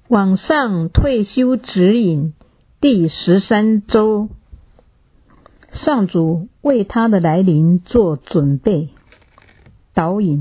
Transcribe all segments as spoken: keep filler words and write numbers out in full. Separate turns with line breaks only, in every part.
网上退休指引第十三周，上主为他的来临做准备。导引：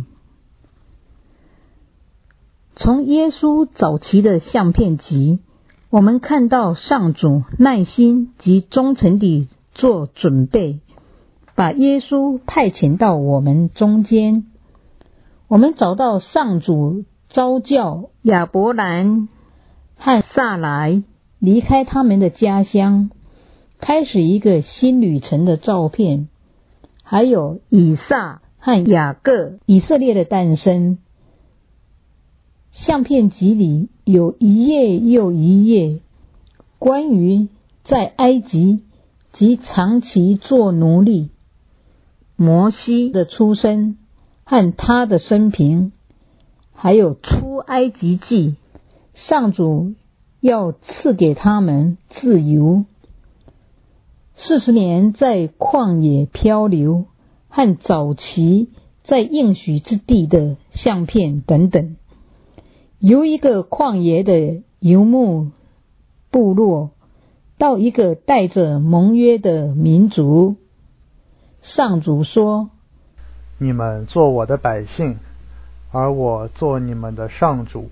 从耶稣早期的相片集，我们看到上主耐心及忠诚地做准备，把耶稣派遣到我们中间。我们找到上主召叫亚伯兰和撒来离开他们的家乡，开始一个新旅程的照片，还有以撒和雅各以色列的诞生。相片集里有一页又一页关于在埃及及长期做奴隶摩西的出生和他的生平，还有出埃及记，上主要赐给他们自由，四十年在旷野漂流和早期在应许之地的相片等等。由一个旷野的游牧部落到一个带着盟约的民族，上主说：
你们做我的百姓，而我做你们的上主。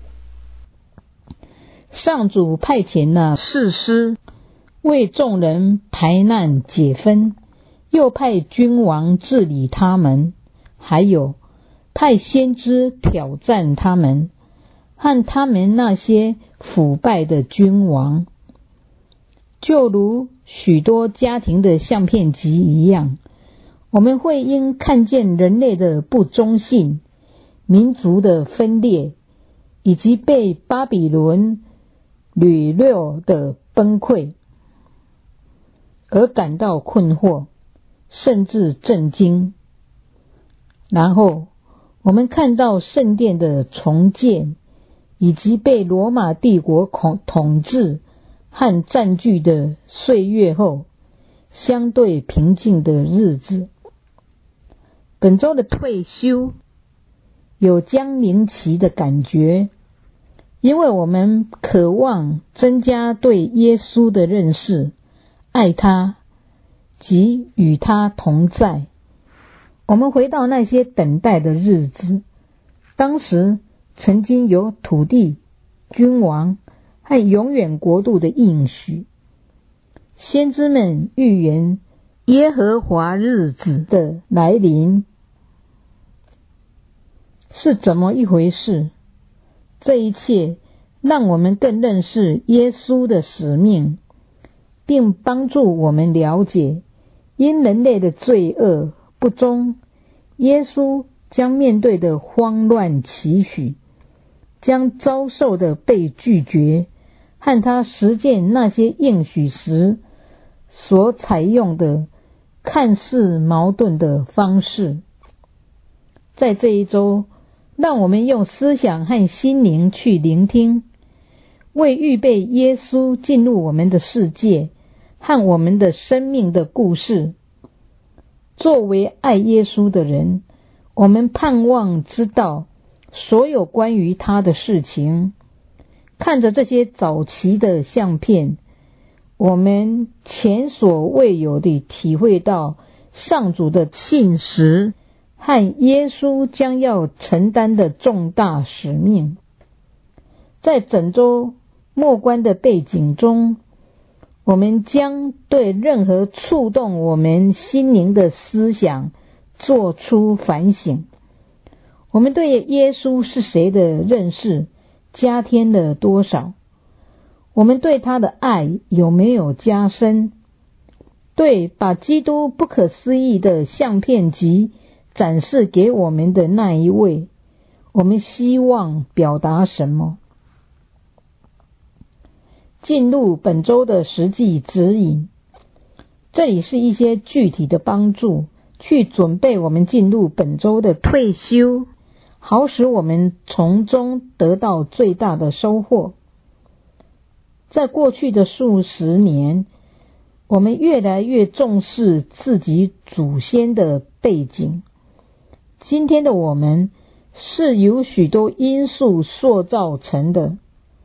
上主派遣了士师为众人排难解纷，又派君王治理他们，还有派先知挑战他们，和他们那些腐败的君王。就如许多家庭的相片集一样，我们会因看见人类的不忠信、民族的分裂，以及被巴比伦掳掠的崩溃，而感到困惑，甚至震惊。然后我们看到圣殿的重建，以及被罗马帝国统治和占据的岁月后相对平静的日子。本周的退休有将临期的感觉，因为我们渴望增加对耶稣的认识，爱他及与他同在。我们回到那些等待的日子，当时曾经有土地、君王和永远国度的应许。先知们预言耶和华日子的来临是怎么一回事？这一切让我们更认识耶稣的使命，并帮助我们了解因人类的罪恶不忠，耶稣将面对的慌乱期许，将遭受的被拒绝，和他实践那些应许时所采用的看似矛盾的方式。在这一周，让我们用思想和心灵去聆听，为预备耶稣进入我们的世界和我们的生命的故事。作为爱耶稣的人，我们盼望知道所有关于他的事情。看着这些早期的相片，我们前所未有地体会到上主的信实和耶稣将要承担的重大使命。在整周默观的背景中，我们将对任何触动我们心灵的思想做出反省。我们对耶稣是谁的认识加添了多少？我们对他的爱有没有加深？对把基督不可思议的相片集展示给我们的那一位，我们希望表达什么？进入本周的实际指引，这里是一些具体的帮助，去准备我们进入本周的退休，好使我们从中得到最大的收获。在过去的数十年，我们越来越重视自己祖先的背景。今天的我们是由许多因素塑造成的，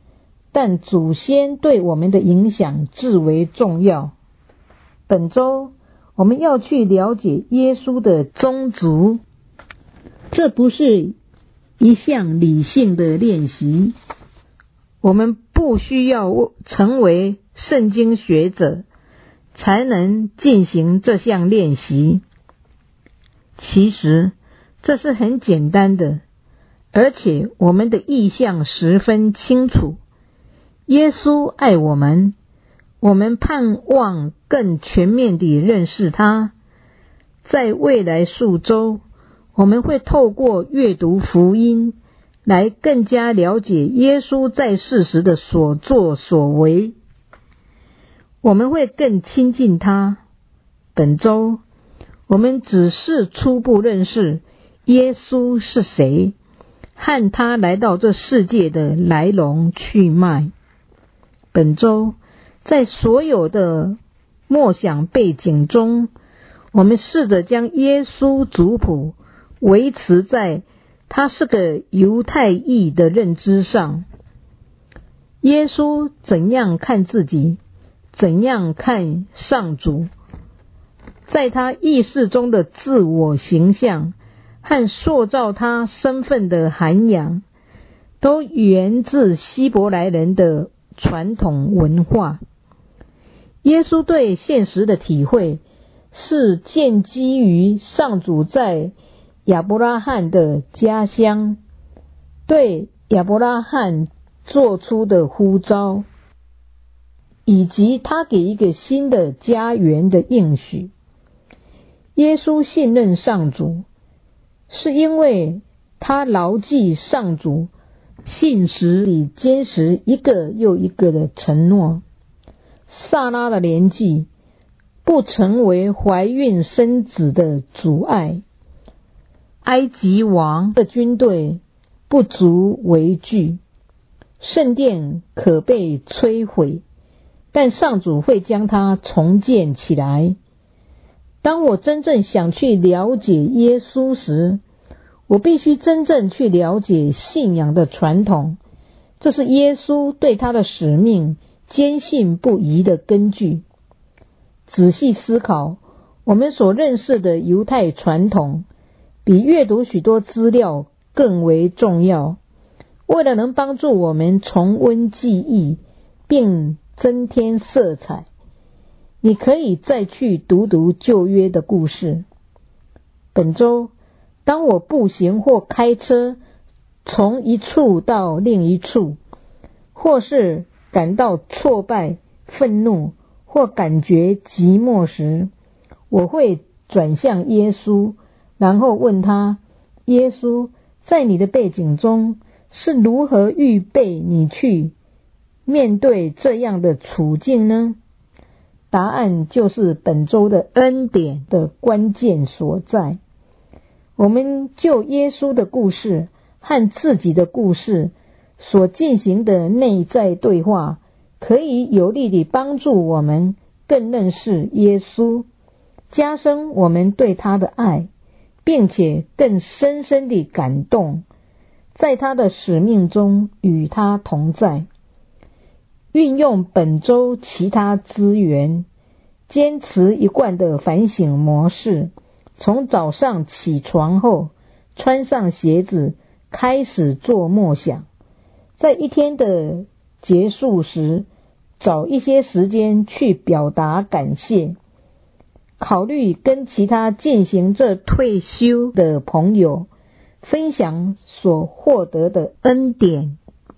但祖先对我们的影响至为重要。本周我们要去了解耶稣的宗族，这不是一项理性的练习，我们不需要成为圣经学者才能进行这项练习。其实这是很简单的，而且我们的意向十分清楚。耶稣爱我们，我们盼望更全面地认识他。在未来数周，我们会透过阅读福音来更加了解耶稣在世时的所作所为，我们会更亲近他。本周我们只是初步认识耶稣是谁，和他来到这世界的来龙去脉。本周在所有的默想背景中，我们试着将耶稣族谱维持在他是个犹太裔的认知上。耶稣怎样看自己，怎样看上主，在他意识中的自我形象和塑造他身份的涵养，都源自希伯来人的传统文化。耶稣对现实的体会是建基于上主在亚伯拉罕的家乡对亚伯拉罕做出的呼召，以及他给一个新的家园的应许。耶稣信任上主，是因为他牢记上主信实里坚实一个又一个的承诺。撒拉的年纪不成为怀孕生子的阻碍，埃及王的军队不足为惧，圣殿可被摧毁，但上主会将它重建起来。当我真正想去了解耶稣时，我必须真正去了解信仰的传统，这是耶稣对他的使命坚信不疑的根据。仔细思考，我们所认识的犹太传统比阅读许多资料更为重要。为了能帮助我们重温记忆并增添色彩，你可以再去读读旧约的故事。本周当我步行或开车从一处到另一处，或是感到挫败、愤怒或感觉寂寞时，我会转向耶稣，然后问他：耶稣，在你的背景中是如何预备你去面对这样的处境呢？答案就是本周的恩典的关键所在。我们就耶稣的故事和自己的故事所进行的内在对话，可以有力地帮助我们更认识耶稣，加深我们对他的爱，并且更深深地感动，在他的使命中与他同在。运用本周其他资源，坚持一贯的反省模式，从早上起床后穿上鞋子开始做默想，在一天的结束时找一些时间去表达感谢，考虑跟其他进行这退休的朋友分享所获得的恩典。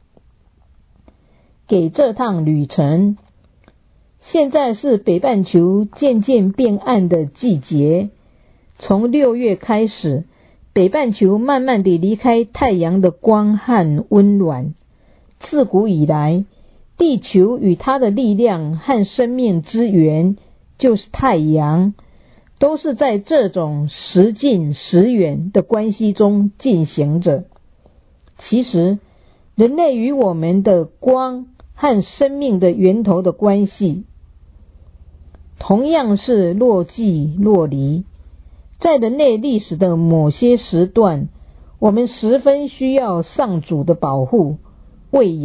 给这趟旅程，现在是北半球渐渐变暗的季节，从六月开始，北半球慢慢地离开太阳的光和温暖。自古以来，地球与它的力量和生命之源就是太阳，都是在这种时近时远的关系中进行着。其实，人类与我们的光和生命的源头的关系，同样是若即若离。在人类历史的某些时段，我们十分需要上主的保护、喂养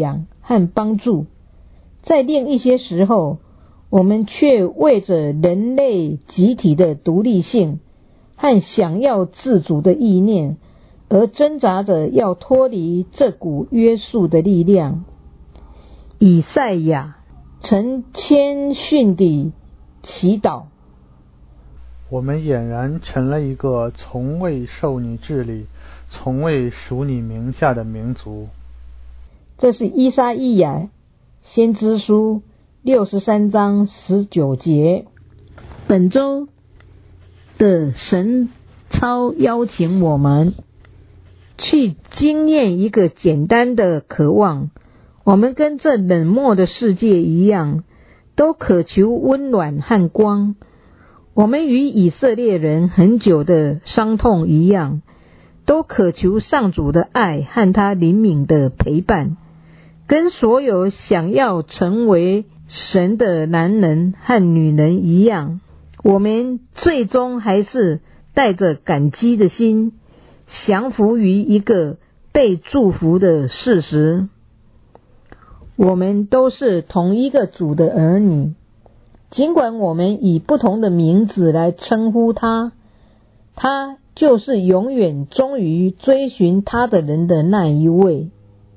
和帮助。在另一些时候，我们却为着人类集体的独立性和想要自主的意念而挣扎着要脱离这股约束的力量。以赛亚曾谦逊地祈祷：
我们俨然成了一个从未受你治理、从未属你名下的民族。
这是以赛亚先知书六十三章十九节。本周的神操邀请我们去经验一个简单的渴望。我们跟这冷漠的世界一样，都渴求温暖和光。我们与以色列人很久的伤痛一样，都渴求上主的爱和他灵敏的陪伴。跟所有想要成为神的男人和女人一样，我们最终还是带着感激的心，降服于一个被祝福的事实。我们都是同一个主的儿女，尽管我们以不同的名字来称呼他，他就是永远忠于追寻他的人的那一位。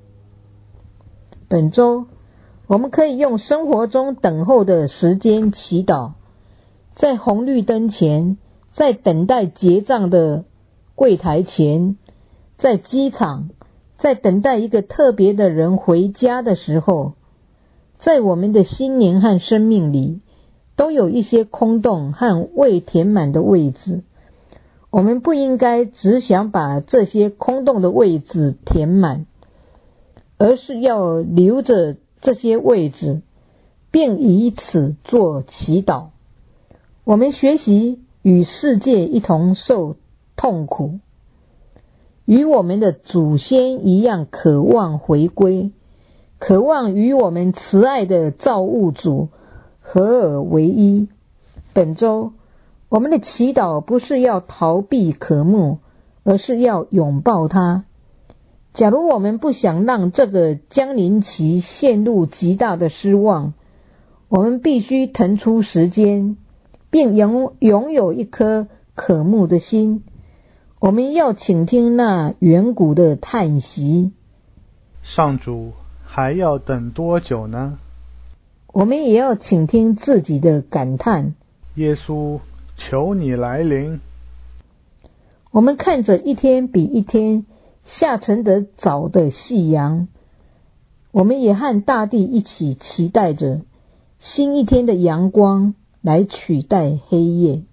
本周我们可以用生活中等候的时间祈祷，在红绿灯前，在等待结账的柜台前，在机场，在等待一个特别的人回家的时候。在我们的心灵和生命里，都有一些空洞和未填满的位置。我们不应该只想把这些空洞的位置填满，而是要留着这些位置，并以此做祈祷。我们学习与世界一同受痛苦，与我们的祖先一样渴望回归，渴望与我们慈爱的造物主合而为一。本周我们的祈祷不是要逃避渴慕，而是要拥抱它。假如我们不想让这个将临期陷入极大的失望，我们必须腾出时间，并拥拥有一颗渴慕的心。我们要倾听那远古的叹息。
上主，还要等多久呢？
我们也要倾听自己的感叹。
耶稣，求你来临。
我们看着一天比一天下沉得早的夕阳，我们也和大地一起期待着新一天的阳光来取代黑夜。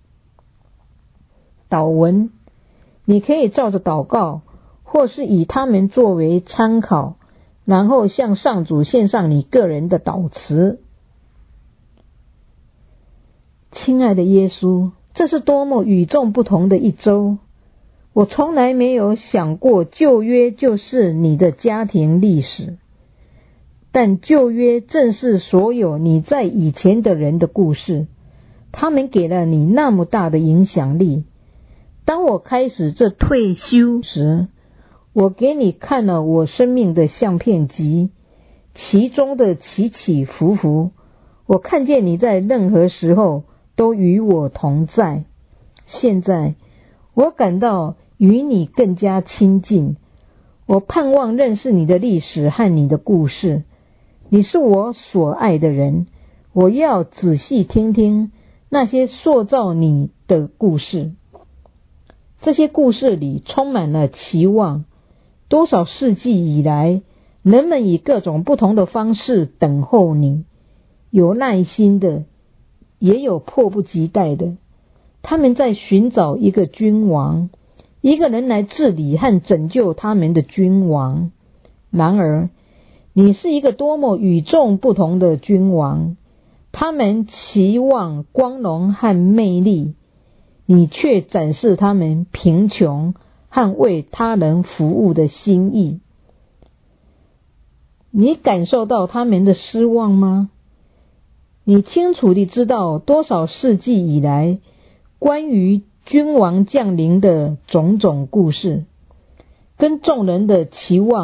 祷文，你可以照着祷告，或是以它们作为参考，然后向上主献上你个人的祷词。亲爱的耶稣，这是多么与众不同的一周！我从来没有想过旧约就是你的家庭历史，但旧约正是所有你在以前的人的故事，他们给了你那么大的影响力。当我开始这退休时，我给你看了我生命的相片集，其中的起起伏伏，我看见你在任何时候都与我同在。现在我感到与你更加亲近，我盼望认识你的历史和你的故事。你是我所爱的人，我要仔细听听那些塑造你的故事。这些故事里充满了期望。多少世纪以来，人们以各种不同的方式等候你，有耐心的，也有迫不及待的。他们在寻找一个君王，一个人来治理和拯救他们的君王。然而，你是一个多么与众不同的君王，他们期望光荣和魅力，你却展示他们贫穷和为他人服务的心意。你感受到他们的失望吗？你清楚地知道多少世纪以来关于君王降临的种种故事，跟众人的期望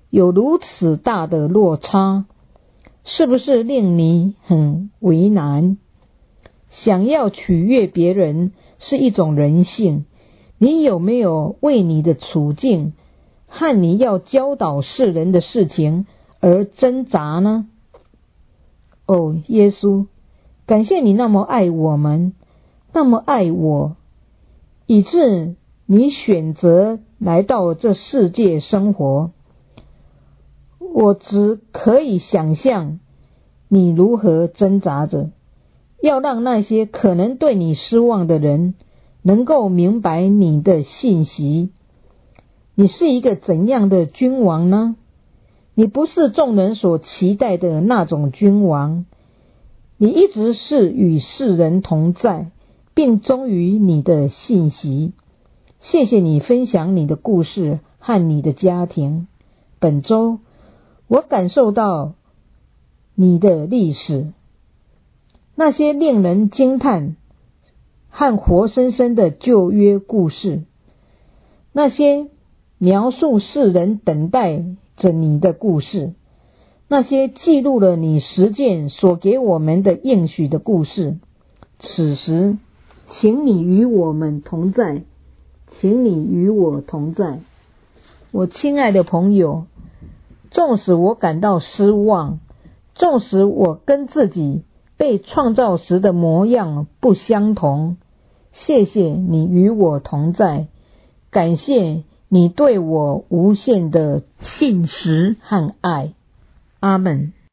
有如此大的落差，是不是令你很为难？想要取悦别人是一种人性，你有没有为你的处境和你要教导世人的事情而挣扎呢？哦，耶稣，感谢你那么爱我们，那么爱我，以致你选择来到这世界生活。我只可以想象你如何挣扎着，要让那些可能对你失望的人能够明白你的信息。你是一个怎样的君王呢？你不是众人所期待的那种君王，你一直是与世人同在，并忠于你的信息。谢谢你分享你的故事和你的家庭。本周我感受到你的历史，那些令人惊叹和活生生的旧约故事，那些描述世人等待着你的故事，那些记录了你实践所给我们的应许的故事。此时，请你与我们同在，请你与我同在。我亲爱的朋友，纵使我感到失望，纵使我跟自己被创造时的模样不相同，谢谢你与我同在，感谢你对我无限的信实和爱。阿们。